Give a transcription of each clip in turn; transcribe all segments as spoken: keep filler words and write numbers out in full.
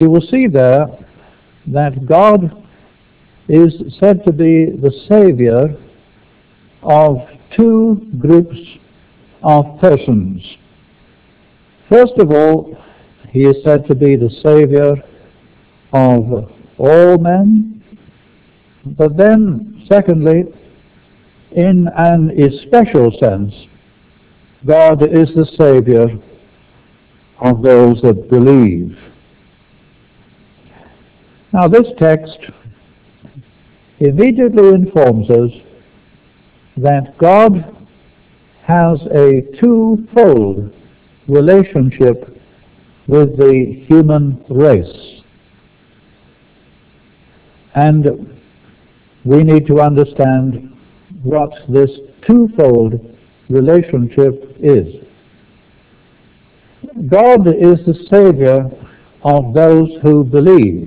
You will see there that God is said to be the Savior of two groups of persons. First of all, he is said to be the Savior of all men, but then, secondly, in an especial sense, God is the Savior of those that believe. Now, this text immediately informs us that God has a twofold relationship with the human race. And we need to understand what this twofold relationship is. God is the Savior of those who believe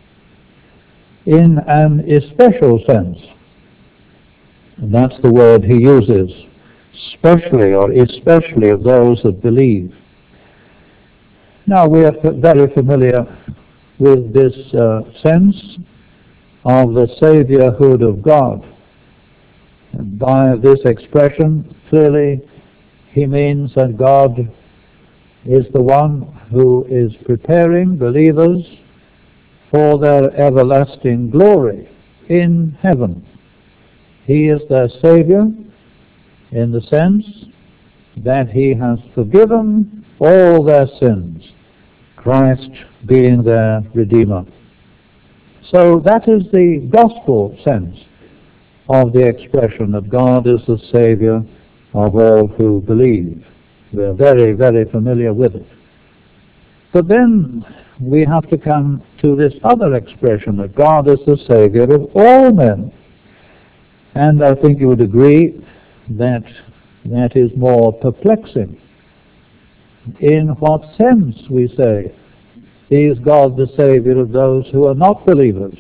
in an especial sense. And that's the word he uses, specially or especially of those that believe. Now, we are very familiar with this uh, sense of the Saviourhood of God. And by this expression, clearly, he means that God is the one who is preparing believers for their everlasting glory in heaven. He is their Savior in the sense that he has forgiven all their sins, Christ being their Redeemer. So that is the gospel sense of the expression that God is the Savior of all who believe. We're very, very familiar with it. But then we have to come to this other expression that God is the Savior of all men. And I think you would agree that that is more perplexing. In what sense, we say, is God the Savior of those who are not believers?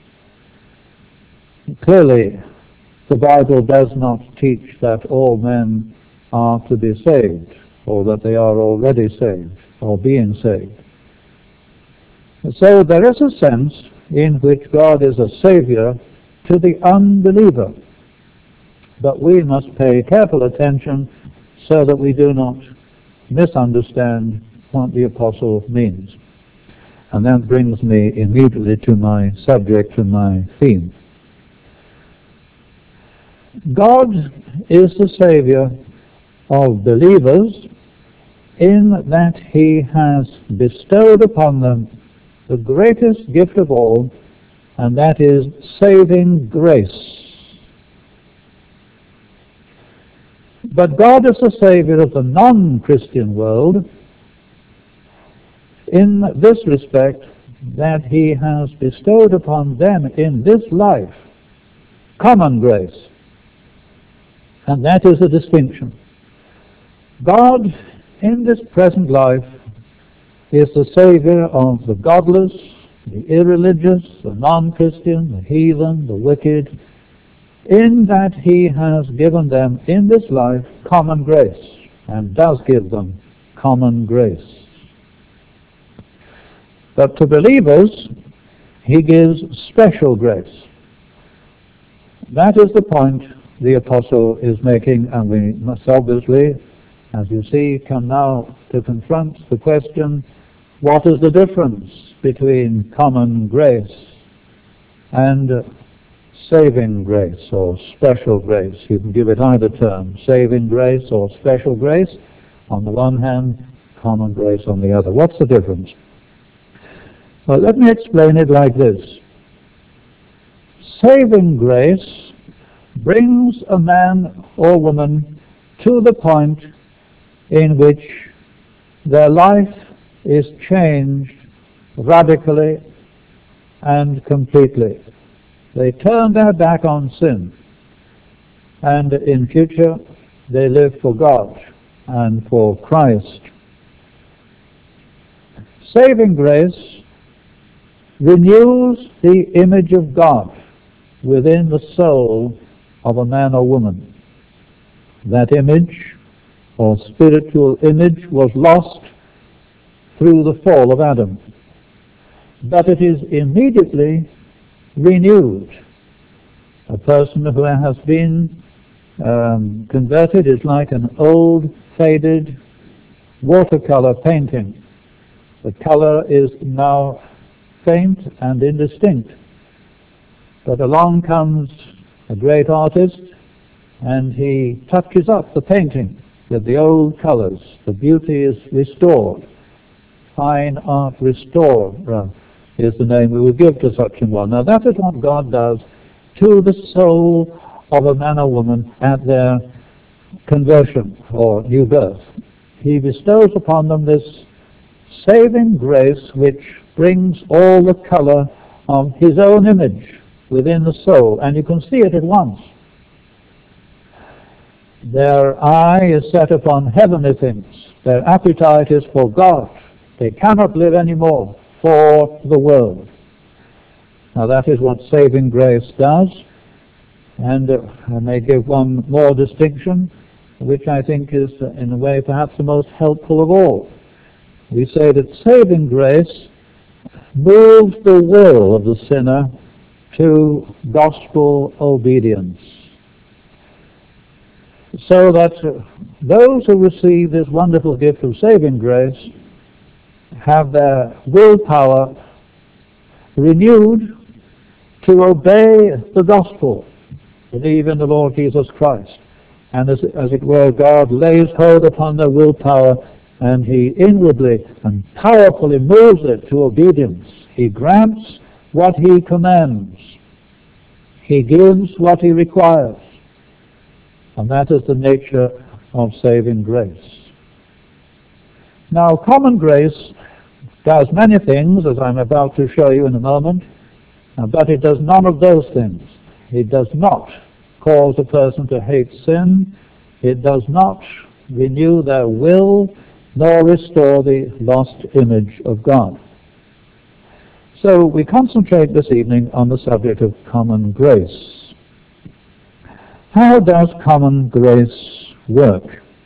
Clearly, the Bible does not teach that all men are to be saved, or that they are already saved, or being saved. So there is a sense in which God is a Savior to the unbeliever. But we must pay careful attention so that we do not misunderstand what the apostle means. And that brings me immediately to my subject and my theme. God is the Savior of believers in that he has bestowed upon them the greatest gift of all, and that is saving grace. But God is the Savior of the non-Christian world in this respect, that he has bestowed upon them in this life common grace. And that is the distinction. God in this present life is the Savior of the godless, the irreligious, the non-Christian, the heathen, the wicked, in that he has given them in this life common grace, and does give them common grace. But to believers, he gives special grace. That is the point the apostle is making, and we must obviously, as you see, come now to confront the question, what is the difference between common grace and saving grace or special grace? You can give it either term, saving grace or special grace on the one hand, common grace on the other. What's the difference? Well, let me explain it like this. Saving grace brings a man or woman to the point in which their life is changed radically and completely. They turn their back on sin, and in future they live for God and for Christ. Saving grace renews the image of God within the soul of a man or woman. That image, or spiritual image, was lost through the fall of Adam. but it is immediately renewed. A person who has been um, converted is like an old, faded watercolor painting. The color is now faint and indistinct. But along comes a great artist, and he touches up the painting with the old colors. The beauty is restored. Fine art restorer is the name we would give to such a one. Now that is what God does to the soul of a man or woman at their conversion or new birth. He bestows upon them this saving grace which brings all the color of his own image within the soul, and you can see it at once. Their eye is set upon heavenly things. Their appetite is for God. They cannot live anymore for the world. Now that is what saving grace does, and uh, I may give one more distinction, which I think is uh, in a way perhaps the most helpful of all. We say that saving grace moves the will of the sinner to gospel obedience, so that uh, those who receive this wonderful gift of saving grace have their willpower renewed to obey the gospel, believe in the Lord Jesus Christ. And as, as it were, God lays hold upon their willpower, and he inwardly and powerfully moves it to obedience. He grants what he commands. He gives what he requires. And that is the nature of saving grace. Now, common grace does many things, as I'm about to show you in a moment, but it does none of those things. It does not cause a person to hate sin. It does not renew their will, nor restore the lost image of God. So we concentrate this evening on the subject of common grace. How does common grace work?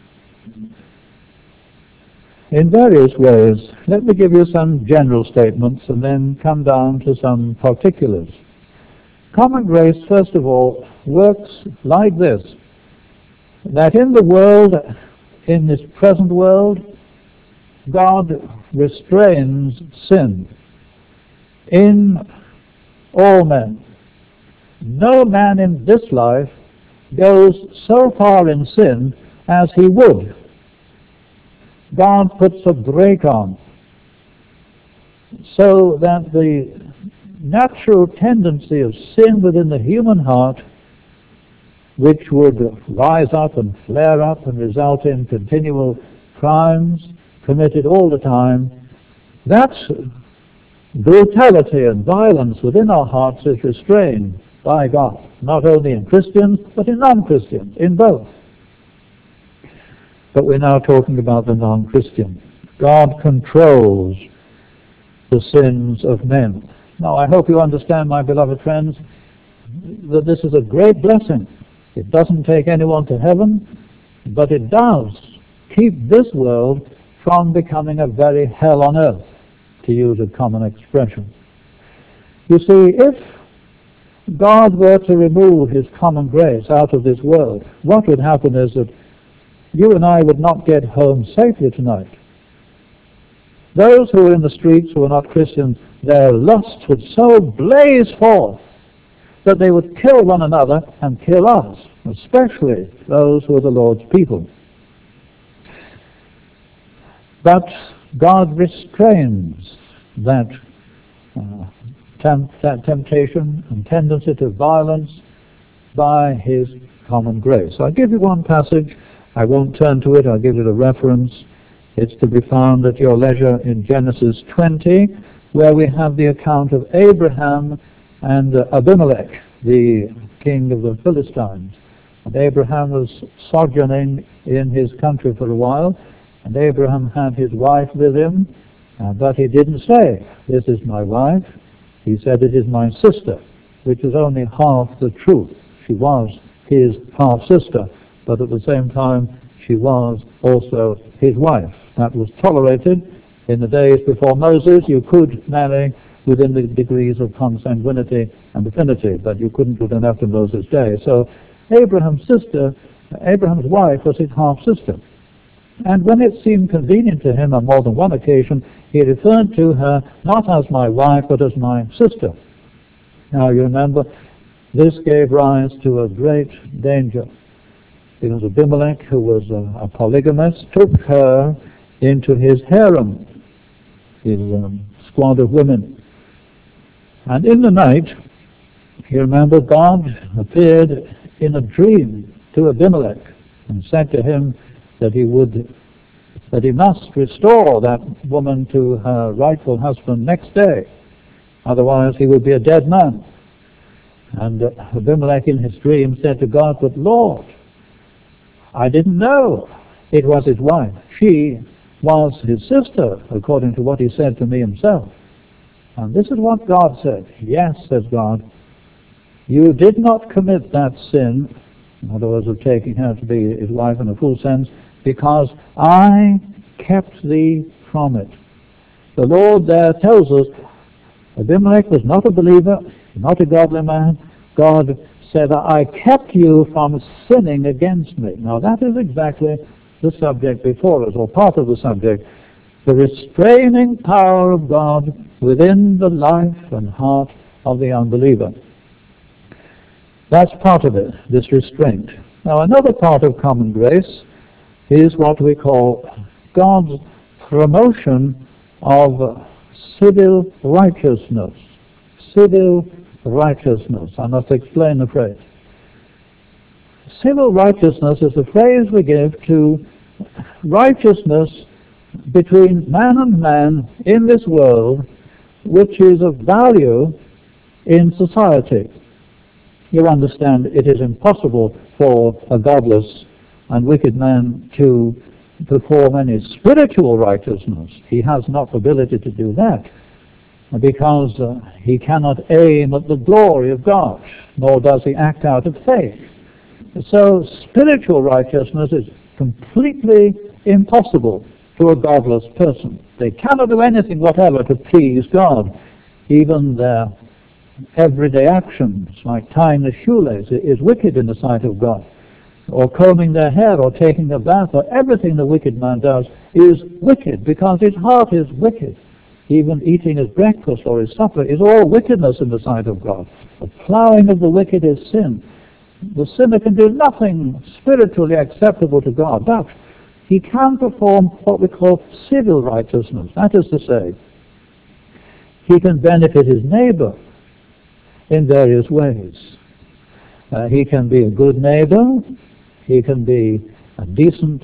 In various ways. Let me give you some general statements and then come down to some particulars. Common grace, first of all, works like this, that in the world, in this present world, God restrains sin in all men. No man in this life goes so far in sin as he would. God puts a brake on, so that the natural tendency of sin within the human heart, which would rise up and flare up and result in continual crimes committed all the time, that brutality and violence within our hearts is restrained by God, not only in Christians, but in non-Christians, in both. But we're now talking about the non-Christian. God controls the sins of men. Now, I hope you understand, my beloved friends, that this is a great blessing. It doesn't take anyone to heaven, but it does keep this world from becoming a very hell on earth, to use a common expression. You see, if God were to remove his common grace out of this world, what would happen is that you and I would not get home safely tonight. Those who are in the streets who are not Christians, their lust would so blaze forth that they would kill one another and kill us, especially those who are the Lord's people. But God restrains that, uh, temp that temptation and tendency to violence by his common grace. I'll give you one passage. I won't turn to it. I'll give you the reference. It's to be found at your leisure in Genesis twenty, where we have the account of Abraham and uh, Abimelech, the king of the Philistines. And Abraham was sojourning in his country for a while, and Abraham had his wife with him, uh, but he didn't say, "This is my wife." He said, "It is my sister," which is only half the truth. She was his half-sister, but at the same time, she was also his wife. That was tolerated. In the days before Moses, you could marry within the degrees of consanguinity and affinity, but you couldn't do it enough in Moses' day. So Abraham's sister, Abraham's wife was his half-sister. And when it seemed convenient to him on more than one occasion, he referred to her not as my wife, but as my sister. Now you remember, this gave rise to a great danger, because Abimelech, who was a, a polygamist, took her into his harem, his um, squad of women. And in the night, you remember, God appeared in a dream to Abimelech and said to him that he would, that he must restore that woman to her rightful husband next day, otherwise he would be a dead man. And uh, Abimelech in his dream said to God, "But Lord, I didn't know it was his wife. She was his sister, according to what he said to me himself." And this is what God said. "Yes," says God, "you did not commit that sin," in other words, of taking her to be his wife in a full sense, "because I kept thee from it." The Lord there tells us Abimelech was not a believer, not a godly man. God said, "I kept you from sinning against me." Now that is exactly the subject before us, or part of the subject. The restraining power of God within the life and heart of the unbeliever. That's part of it, this restraint. Now another part of common grace is what we call God's promotion of civil righteousness. Civil righteousness. I must explain the phrase. Civil righteousness is the phrase we give to righteousness between man and man in this world, which is of value in society. You understand, it is impossible for a godless and wicked man to perform any spiritual righteousness. He has not the ability to do that, because uh, he cannot aim at the glory of God, nor does he act out of faith. So spiritual righteousness is completely impossible to a godless person. They cannot do anything whatever to please God. Even their everyday actions, like tying a shoelace, is wicked in the sight of God. Or combing their hair, or taking a bath, or everything the wicked man does is wicked, because his heart is wicked. Even eating his breakfast or his supper is all wickedness in the sight of God. The plowing of the wicked is sin. The sinner can do nothing spiritually acceptable to God, but he can perform what we call civil righteousness. That is to say, he can benefit his neighbor in various ways. Uh, he can be a good neighbor. He can be a decent,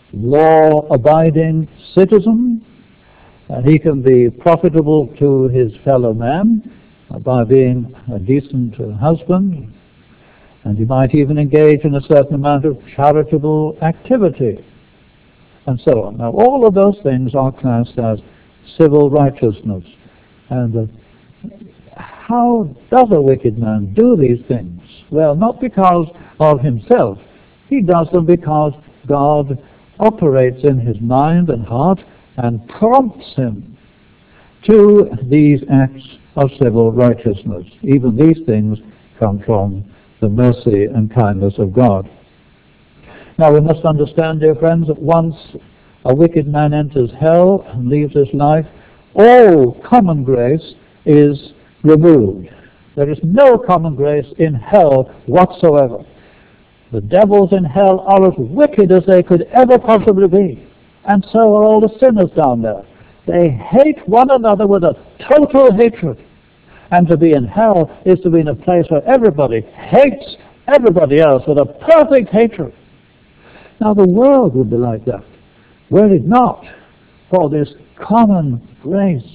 law-abiding citizen. Uh, he can be profitable to his fellow man uh, by being a decent uh, husband. And he might even engage in a certain amount of charitable activity, and so on. Now, all of those things are classed as civil righteousness. And uh, how does a wicked man do these things? Well, not because of himself. He does them because God operates in his mind and heart and prompts him to these acts of civil righteousness. Even these things come from the mercy and kindness of God. Now we must understand, dear friends, that once a wicked man enters hell and leaves this life, all common grace is removed. There is no common grace in hell whatsoever. The devils in hell are as wicked as they could ever possibly be, and so are all the sinners down there. They hate one another with a total hatred. And to be in hell is to be in a place where everybody hates everybody else with a perfect hatred. Now the world would be like that, were it not for this common grace.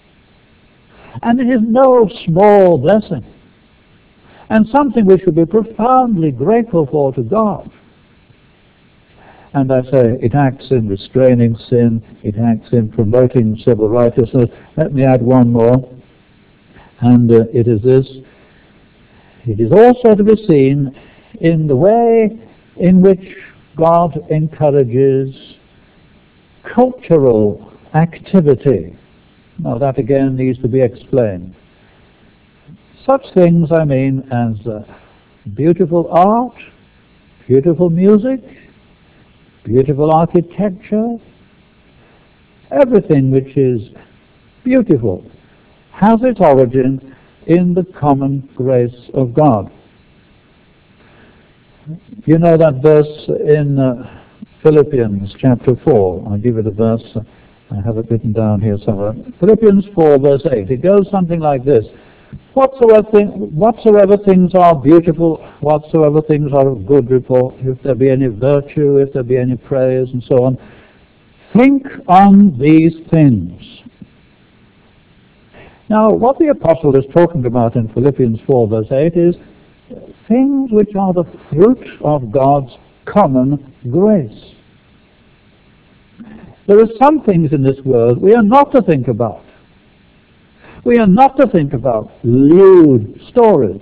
And it is no small blessing, and something we should be profoundly grateful for to God. And I say, it acts in restraining sin, it acts in promoting civil righteousness. Let me add one more. And uh, it is this: it is also to be seen in the way in which God encourages cultural activity. Now that again needs to be explained. Such things, I mean, as uh, beautiful art, beautiful music, beautiful architecture, everything which is beautiful has its origin in the common grace of God. You know that verse in uh, Philippians chapter four. I'll give you the verse. I have it written down here somewhere. Philippians four, verse eight. It goes something like this. Whatsoever, thing, whatsoever things are beautiful, whatsoever things are of good report, if there be any virtue, if there be any praise, and so on, think on these things. Now, what the apostle is talking about in Philippians four, verse eight is things which are the fruit of God's common grace. There are some things in this world we are not to think about. We are not to think about lewd stories,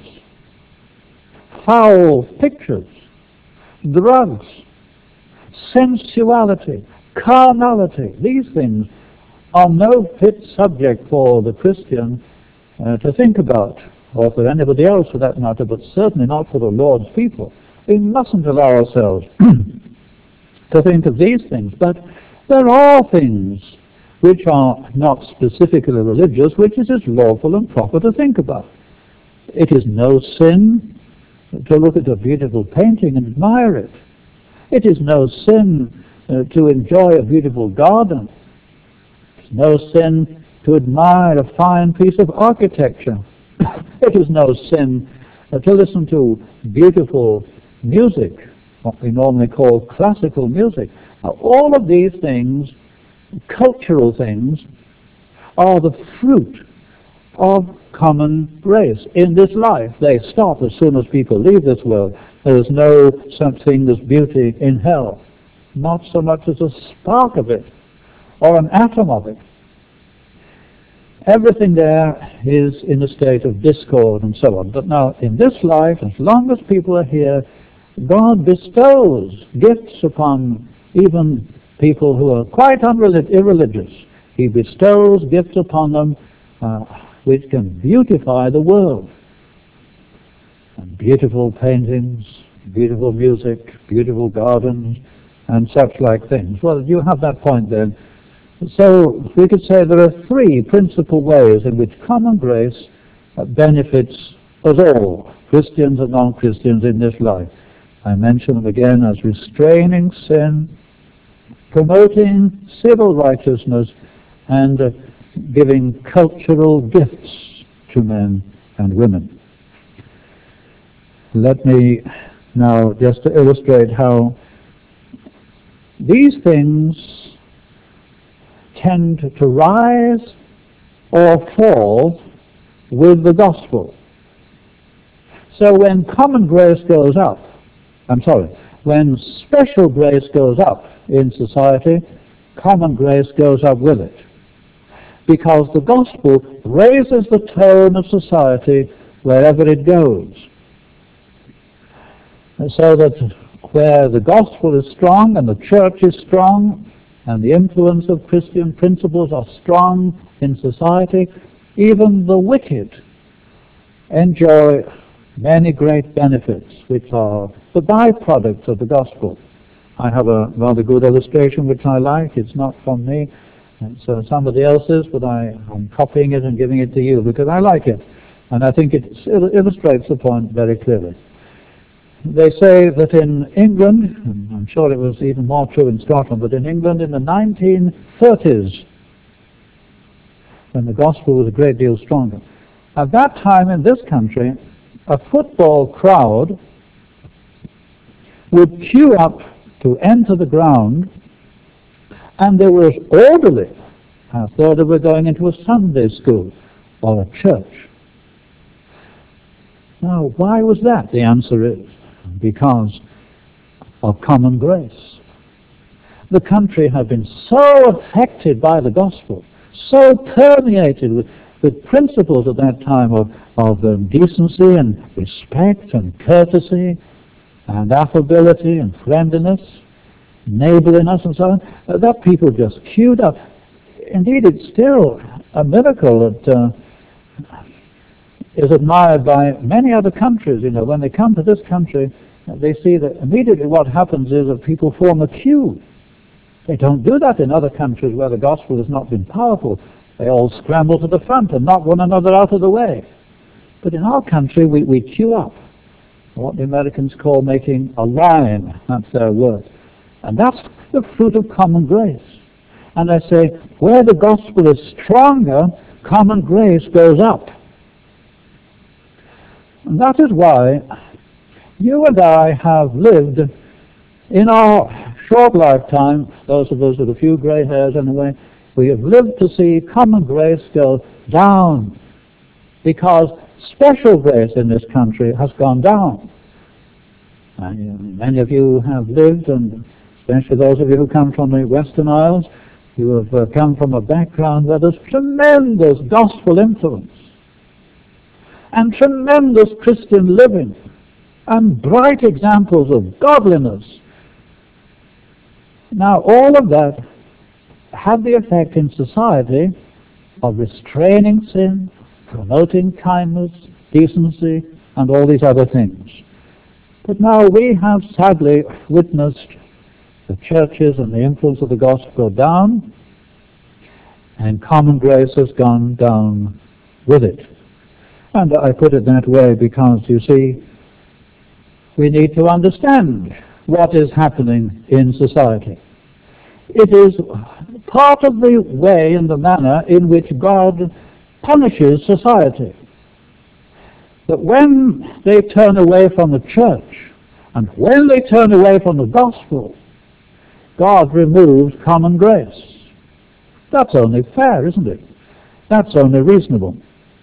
foul pictures, drugs, sensuality, carnality. These things are no fit subject for the Christian uh, to think about, or for anybody else for that matter, but certainly not for the Lord's people. We mustn't allow ourselves to think of these things. But there are things which are not specifically religious, which it is lawful and proper to think about. It is no sin to look at a beautiful painting and admire it. It is no sin uh, to enjoy a beautiful garden. It's no sin to admire a fine piece of architecture. It is no sin uh, to listen to beautiful music, what we normally call classical music. Now, all of these things, cultural things, are the fruit of common grace in this life. They stop as soon as people leave this world. There is no such thing as beauty in hell, not so much as a spark of it or an atom of it. Everything there is in a state of discord and so on. But now, in this life, as long as people are here, God bestows gifts upon even people who are quite unrelig- irreligious. He bestows gifts upon them uh, which can beautify the world. And beautiful paintings, beautiful music, beautiful gardens, and such like things. Well, you have that point then. So we could say there are three principal ways in which common grace uh, benefits us all, Christians and non-Christians, in this life. I mention them again as restraining sin, promoting civil righteousness, and uh, giving cultural gifts to men and women. Let me now just to illustrate how these things tend to rise or fall with the gospel. So when common grace goes up, I'm sorry, when special grace goes up in society, common grace goes up with it. Because the gospel raises the tone of society wherever it goes. And so that where the gospel is strong and the church is strong and the influence of Christian principles are strong in society, even the wicked enjoy many great benefits which are the byproducts of the gospel. I have a rather good illustration which I like. It's not from me, it's uh, somebody else's, but I, I'm copying it and giving it to you because I like it. And I think it illustrates the point very clearly. They say that in England, and I'm sure it was even more true in Scotland, but in England in the nineteen thirties, when the gospel was a great deal stronger, at that time in this country, a football crowd would queue up to enter the ground, and they were as orderly as though they were going into a Sunday school or a church. Now, why was that? The answer is because of common grace. The country had been so affected by the gospel, so permeated with, with principles at that time of, of um, decency and respect and courtesy and affability and friendliness, neighborliness and so on, uh, that people just queued up. Indeed, it's still a miracle that uh, is admired by many other countries. You know, when they come to this country, they see that immediately what happens is that people form a queue. They don't do that in other countries where the gospel has not been powerful. They all scramble to the front and knock one another out of the way. But in our country, we, we queue up. What the Americans call making a line. That's their word. And that's the fruit of common grace. And I say, where the gospel is stronger, common grace goes up. And that is why you and I have lived in our short lifetime, those of us with a few gray hairs anyway, we have lived to see common grace go down because special grace in this country has gone down. And many of you have lived, and especially those of you who come from the Western Isles, you have uh, come from a background where there's tremendous gospel influence and tremendous Christian living and bright examples of godliness. Now, all of that had the effect in society of restraining sin, promoting kindness, decency, and all these other things. But now we have sadly witnessed the churches and the influence of the gospel go down, and common grace has gone down with it. And I put it that way because, you see, we need to understand what is happening in society. It is part of the way and the manner in which God punishes society. That when they turn away from the church, and when they turn away from the gospel, God removes common grace. That's only fair, isn't it? That's only reasonable.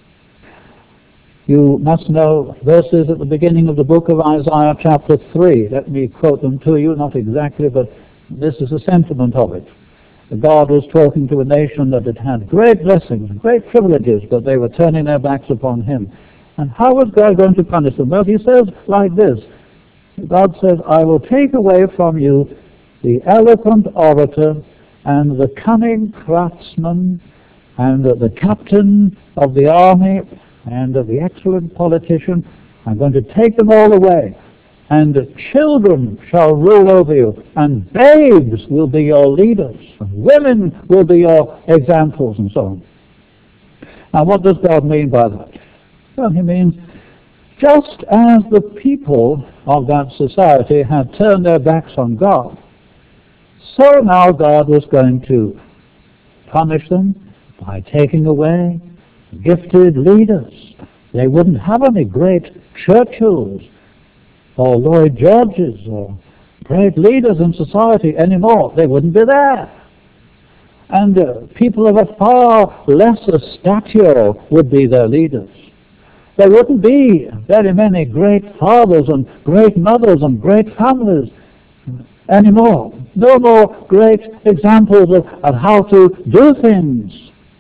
You must know verses at the beginning of the book of Isaiah chapter three. Let me quote them to you, not exactly, but this is the sentiment of it. God was talking to a nation that had had great blessings, great privileges, but they were turning their backs upon Him. And how was God going to punish them? Well, He says like this. God says, I will take away from you the eloquent orator and the cunning craftsman and the captain of the army and the excellent politician. I'm going to take them all away. And children shall rule over you, and babes will be your leaders, and women will be your examples, and so on. Now, what does God mean by that? Well, He means just as the people of that society had turned their backs on God, so now God was going to punish them by taking away gifted leaders. They wouldn't have any great Churchills or Lloyd Georges or great leaders in society anymore. They wouldn't be there. And uh, people of a far lesser stature would be their leaders. There wouldn't be very many great fathers and great mothers and great families anymore. No more great examples of, of how to do things.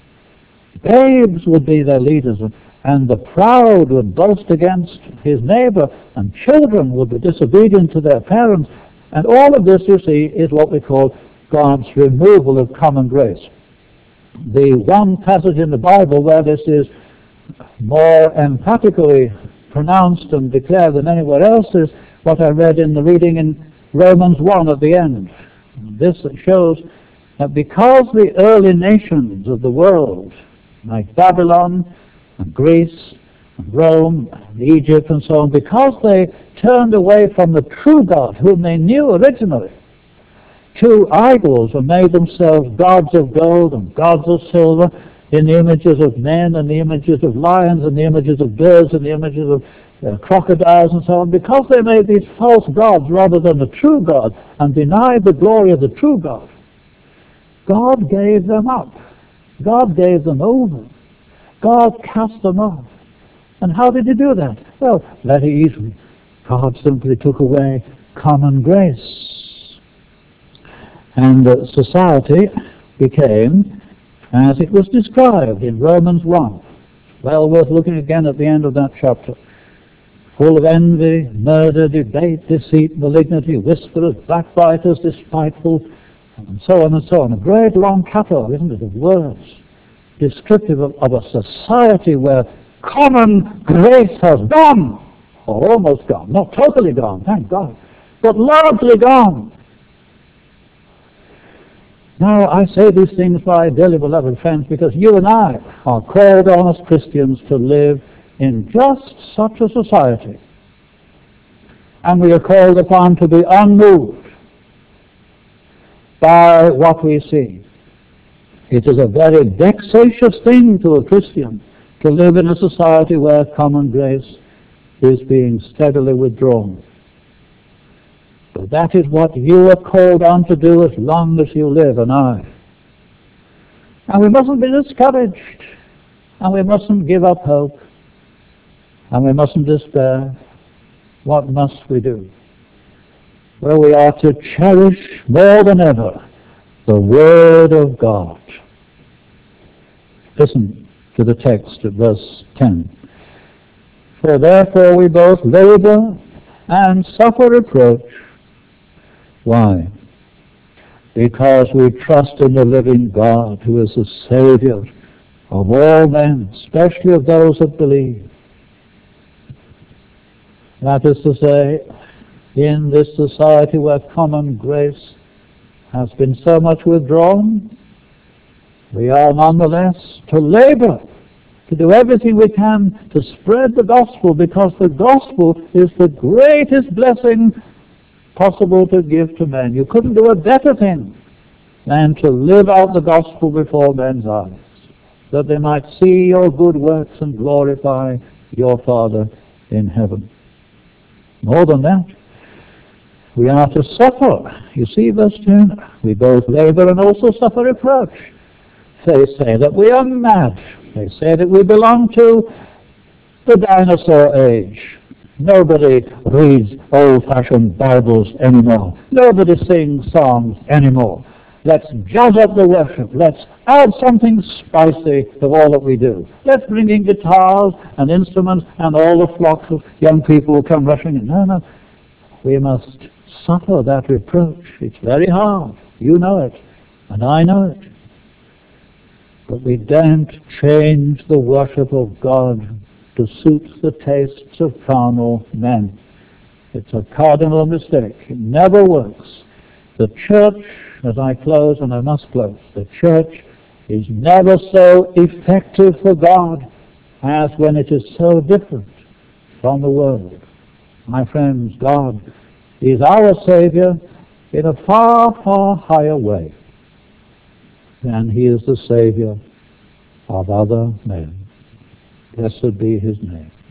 Babes would be their leaders, and the proud would boast against his neighbor, and children would be disobedient to their parents. And all of this, you see, is what we call God's removal of common grace. The one passage in the Bible where this is more emphatically pronounced and declared than anywhere else is what I read in the reading in Romans one at the end. This shows that because the early nations of the world, like Babylon and Greece and Rome and Egypt and so on, because they turned away from the true God whom they knew originally to idols and made themselves gods of gold and gods of silver in the images of men and the images of lions and the images of birds and the images of uh, crocodiles and so on, because they made these false gods rather than the true God and denied the glory of the true God, God gave them up. God gave them over. God cast them off. And how did He do that? Well, very easily. God simply took away common grace. And uh, society became as it was described in Romans one. Well worth looking again at the end of that chapter. Full of envy, murder, debate, deceit, malignity, whisperers, backbiters, despiteful, and so on and so on. A great long catalogue, isn't it, of words. descriptive of, of a society where common grace has gone, or almost gone, not totally gone, thank God, but largely gone. Now, I say these things, my dearly beloved friends, because you and I are called on as Christians to live in just such a society. And we are called upon to be unmoved by what we see. It is a very vexatious thing to a Christian to live in a society where common grace is being steadily withdrawn. But that is what you are called on to do as long as you live, and I. And we mustn't be discouraged, and we mustn't give up hope, and we mustn't despair. What must we do? Well, we are to cherish more than ever the Word of God. Listen to the text at verse ten. For therefore we both labor and suffer reproach. Why? Because we trust in the living God, who is the Savior of all men, especially of those that believe. That is to say, in this society where common grace has been so much withdrawn, we are nonetheless to labor, to do everything we can to spread the gospel, because the gospel is the greatest blessing possible to give to men. You couldn't do a better thing than to live out the gospel before men's eyes, that they might see your good works and glorify your Father in heaven. More than that, we are to suffer. You see, verse ten, we both labor and also suffer reproach. They say that we are mad. They say that we belong to the dinosaur age. Nobody reads old-fashioned Bibles anymore. Nobody sings songs anymore. Let's jazz up the worship. Let's add something spicy to all that we do. Let's bring in guitars and instruments, and all the flocks of young people will come rushing in. No, no. We must suffer that reproach. It's very hard. You know it, and I know it. But we don't change the worship of God to suit the tastes of carnal men. It's a cardinal mistake. It never works. The church, as I close, and I must close, the church is never so effective for God as when it is so different from the world. My friends, God is our Savior in a far, far higher way than He is the Savior of other men. Blessed be His name.